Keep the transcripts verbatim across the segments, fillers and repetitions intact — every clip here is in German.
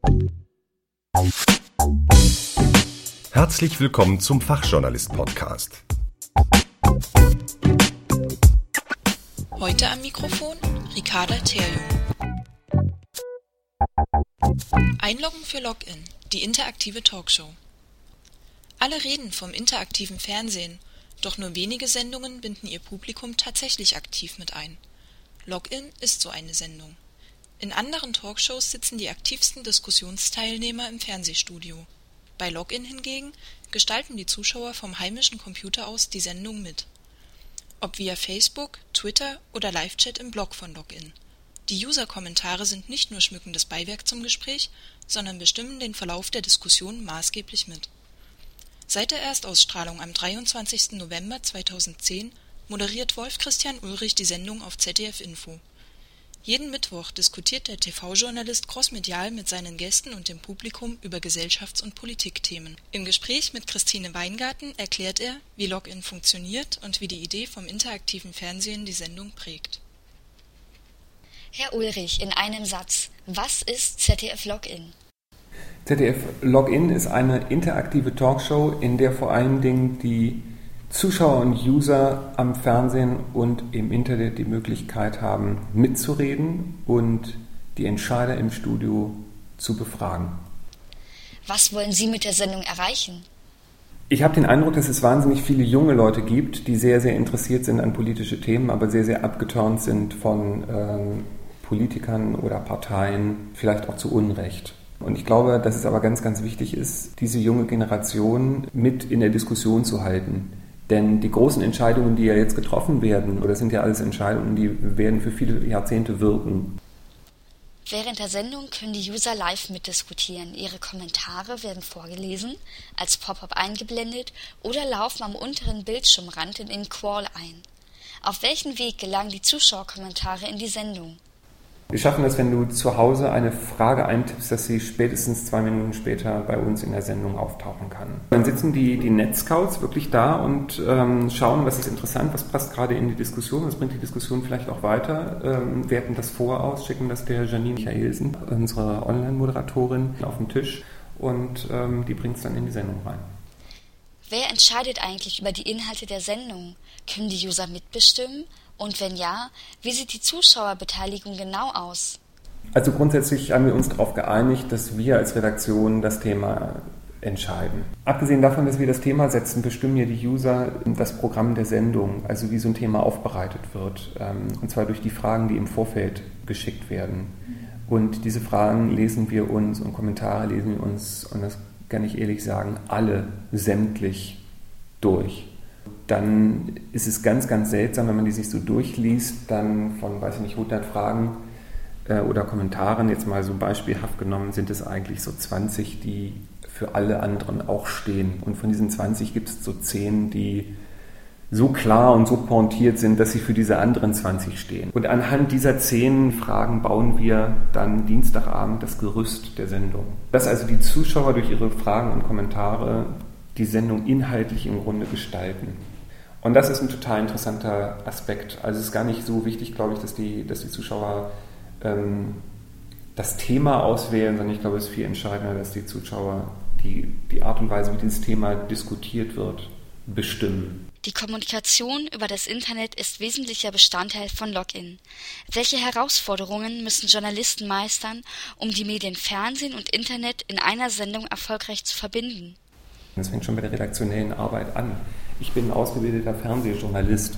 Herzlich willkommen zum Fachjournalist-Podcast. Heute am Mikrofon Ricarda Terjung. Einloggen für Login, die interaktive Talkshow. Alle reden vom interaktiven Fernsehen, doch nur wenige Sendungen binden ihr Publikum tatsächlich aktiv mit ein. Login ist so eine Sendung. In anderen Talkshows sitzen die aktivsten Diskussionsteilnehmer im Fernsehstudio. Bei Login hingegen gestalten die Zuschauer vom heimischen Computer aus die Sendung mit. Ob via Facebook, Twitter oder Live-Chat im Blog von Login. Die User-Kommentare sind nicht nur schmückendes Beiwerk zum Gespräch, sondern bestimmen den Verlauf der Diskussion maßgeblich mit. Seit der Erstausstrahlung am dreiundzwanzigsten November zweitausendzehn moderiert Wolf-Christian Ulrich die Sendung auf Z D F Info. Jeden Mittwoch diskutiert der T V-Journalist crossmedial mit seinen Gästen und dem Publikum über Gesellschafts- und Politikthemen. Im Gespräch mit Christine Weingarten erklärt er, wie Login funktioniert und wie die Idee vom interaktiven Fernsehen die Sendung prägt. Herr Ulrich, in einem Satz, was ist Z D F Login? Z D F Login ist eine interaktive Talkshow, in der vor allen Dingen die Zuschauer und User am Fernsehen und im Internet die Möglichkeit haben, mitzureden und die Entscheider im Studio zu befragen. Was wollen Sie mit der Sendung erreichen? Ich habe den Eindruck, dass es wahnsinnig viele junge Leute gibt, die sehr, sehr interessiert sind an politische Themen, aber sehr, sehr abgeturnt sind von ähm, Politikern oder Parteien, vielleicht auch zu Unrecht. Und ich glaube, dass es aber ganz, ganz wichtig ist, diese junge Generation mit in der Diskussion zu halten. Denn die großen Entscheidungen, die ja jetzt getroffen werden, oder sind ja alles Entscheidungen, die werden für viele Jahrzehnte wirken. Während der Sendung können die User live mitdiskutieren. Ihre Kommentare werden vorgelesen, als Pop-up eingeblendet oder laufen am unteren Bildschirmrand in den Crawl ein. Auf welchen Weg gelangen die Zuschauerkommentare in die Sendung? Wir schaffen es, wenn du zu Hause eine Frage eintippst, dass sie spätestens zwei Minuten später bei uns in der Sendung auftauchen kann. Dann sitzen die, die Net-Scouts wirklich da und ähm, schauen, was ist interessant, was passt gerade in die Diskussion, was bringt die Diskussion vielleicht auch weiter, ähm, werten das vor aus, schicken das der Janine Michaelsen, unsere Online-Moderatorin, auf den Tisch und ähm, die bringt es dann in die Sendung rein. Wer entscheidet eigentlich über die Inhalte der Sendung? Können die User mitbestimmen? Und wenn ja, wie sieht die Zuschauerbeteiligung genau aus? Also grundsätzlich haben wir uns darauf geeinigt, dass wir als Redaktion das Thema entscheiden. Abgesehen davon, dass wir das Thema setzen, bestimmen ja die User das Programm der Sendung, also wie so ein Thema aufbereitet wird. Und zwar durch die Fragen, die im Vorfeld geschickt werden. Und diese Fragen lesen wir uns und Kommentare lesen wir uns, und das kann ich ehrlich sagen, alle sämtlich durch. Dann ist es ganz, ganz seltsam, wenn man die sich so durchliest, dann von, weiß ich nicht, hundert Fragen äh, oder Kommentaren, jetzt mal so beispielhaft genommen, sind es eigentlich so zwanzig, die für alle anderen auch stehen. Und von diesen zwanzig gibt es so zehn, die so klar und so pointiert sind, dass sie für diese anderen zwanzig stehen. Und anhand dieser zehn Fragen bauen wir dann Dienstagabend das Gerüst der Sendung. Dass also die Zuschauer durch ihre Fragen und Kommentare die Sendung inhaltlich im Grunde gestalten. Und das ist ein total interessanter Aspekt. Also es ist gar nicht so wichtig, glaube ich, dass die, dass die Zuschauer ähm, das Thema auswählen, sondern ich glaube, es ist viel entscheidender, dass die Zuschauer die, die Art und Weise, wie dieses Thema diskutiert wird, bestimmen. Die Kommunikation über das Internet ist wesentlicher Bestandteil von Login. Welche Herausforderungen müssen Journalisten meistern, um die Medien Fernsehen und Internet in einer Sendung erfolgreich zu verbinden? Das fängt schon bei der redaktionellen Arbeit an. Ich bin ein ausgebildeter Fernsehjournalist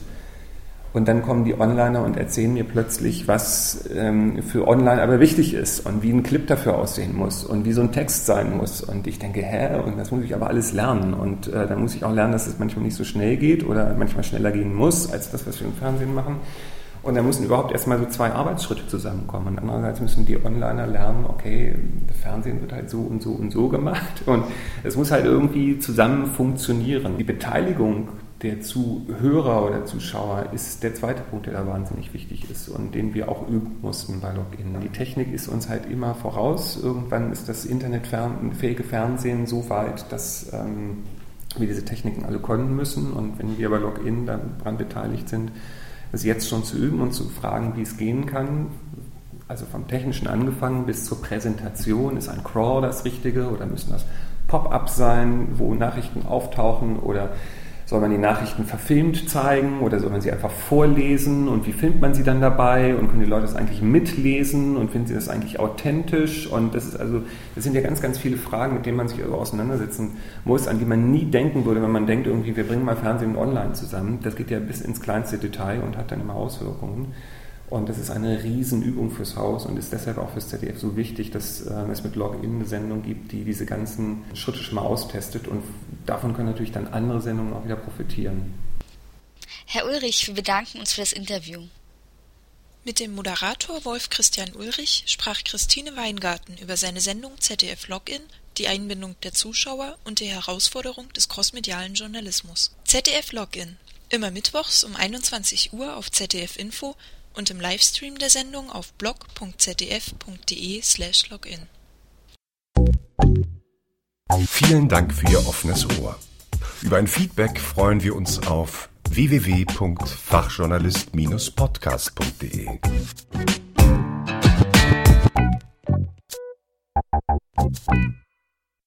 und dann kommen die Onliner und erzählen mir plötzlich, was ähm, für Online aber wichtig ist und wie ein Clip dafür aussehen muss und wie so ein Text sein muss. Und ich denke, hä, und das muss ich aber alles lernen. Und äh, dann muss ich auch lernen, dass es manchmal nicht so schnell geht oder manchmal schneller gehen muss, als das, was wir im Fernsehen machen. Und da müssen überhaupt erstmal so zwei Arbeitsschritte zusammenkommen. Und andererseits müssen die Onliner lernen, okay, das Fernsehen wird halt so und so und so gemacht. Und es muss halt irgendwie zusammen funktionieren. Die Beteiligung der Zuhörer oder Zuschauer ist der zweite Punkt, der da wahnsinnig wichtig ist und den wir auch üben mussten bei Login. Die Technik ist uns halt immer voraus. Irgendwann ist das internetfähige Fernsehen so weit, dass ähm, wir diese Techniken alle können müssen. Und wenn wir bei Login daran beteiligt sind, das jetzt schon zu üben und zu fragen, wie es gehen kann, Also vom Technischen angefangen bis zur Präsentation. Ist ein Crawl das Richtige oder müssen das Pop-ups sein, wo Nachrichten auftauchen, oder soll man die Nachrichten verfilmt zeigen oder soll man sie einfach vorlesen, und wie filmt man sie dann dabei und können die Leute das eigentlich mitlesen und finden sie das eigentlich authentisch? Und das ist also, das sind ja ganz, ganz viele Fragen, mit denen man sich also auseinandersetzen muss, an die man nie denken würde, wenn man denkt, irgendwie, wir bringen mal Fernsehen und Online zusammen. Das geht ja bis ins kleinste Detail und hat dann immer Auswirkungen. Und das ist eine Riesenübung fürs Haus und ist deshalb auch fürs Z D F so wichtig, dass äh, es mit Login eine Sendung gibt, die diese ganzen Schritte schon mal austestet, und davon können natürlich dann andere Sendungen auch wieder profitieren. Herr Ulrich, wir bedanken uns für das Interview. Mit dem Moderator Wolf Christian Ulrich sprach Christine Weingarten über seine Sendung Z D F Login, die Einbindung der Zuschauer und die Herausforderung des crossmedialen Journalismus. Z D F Login, immer mittwochs um einundzwanzig Uhr auf Z D F Info und im Livestream der Sendung auf blog punkt z d f punkt d e slash login. Vielen Dank für Ihr offenes Ohr. Über ein Feedback freuen wir uns auf w w w punkt fachjournalist Bindestrich podcast punkt d e.